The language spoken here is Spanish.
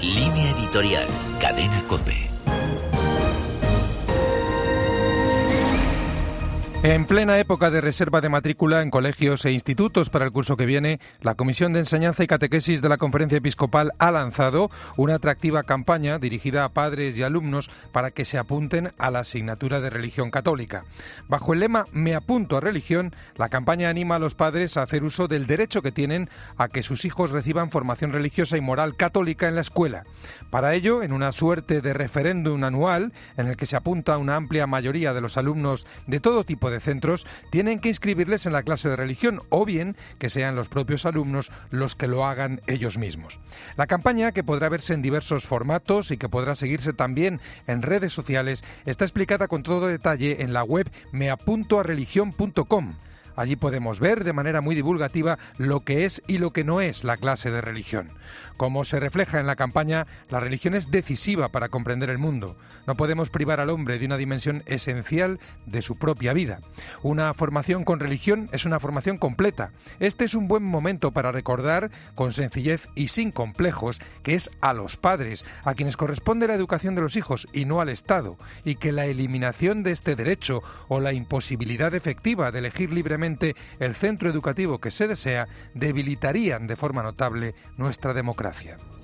Línea editorial, Cadena COPE. En plena época de reserva de matrícula en colegios e institutos para el curso que viene, la Comisión de Enseñanza y Catequesis de la Conferencia Episcopal ha lanzado una atractiva campaña dirigida a padres y alumnos para que se apunten a la asignatura de religión católica. Bajo el lema "Me apunto a religión", la campaña anima a los padres a hacer uso del derecho que tienen a que sus hijos reciban formación religiosa y moral católica en la escuela. Para ello, en una suerte de referéndum anual, en el que se apunta a una amplia mayoría de los alumnos de todo tipo de centros, tienen que inscribirles en la clase de religión, o bien que sean los propios alumnos los que lo hagan ellos mismos. La campaña, que podrá verse en diversos formatos y que podrá seguirse también en redes sociales, está explicada con todo detalle en la web meapuntoareligion.com. Allí podemos ver de manera muy divulgativa lo que es y lo que no es la clase de religión. Como se refleja en la campaña, la religión es decisiva para comprender el mundo. No podemos privar al hombre de una dimensión esencial de su propia vida. Una formación con religión es una formación completa. Este es un buen momento para recordar, con sencillez y sin complejos, que es a los padres a quienes corresponde la educación de los hijos y no al Estado, y que la eliminación de este derecho o la imposibilidad efectiva de elegir libremente el centro educativo que se desea debilitarían de forma notable nuestra democracia.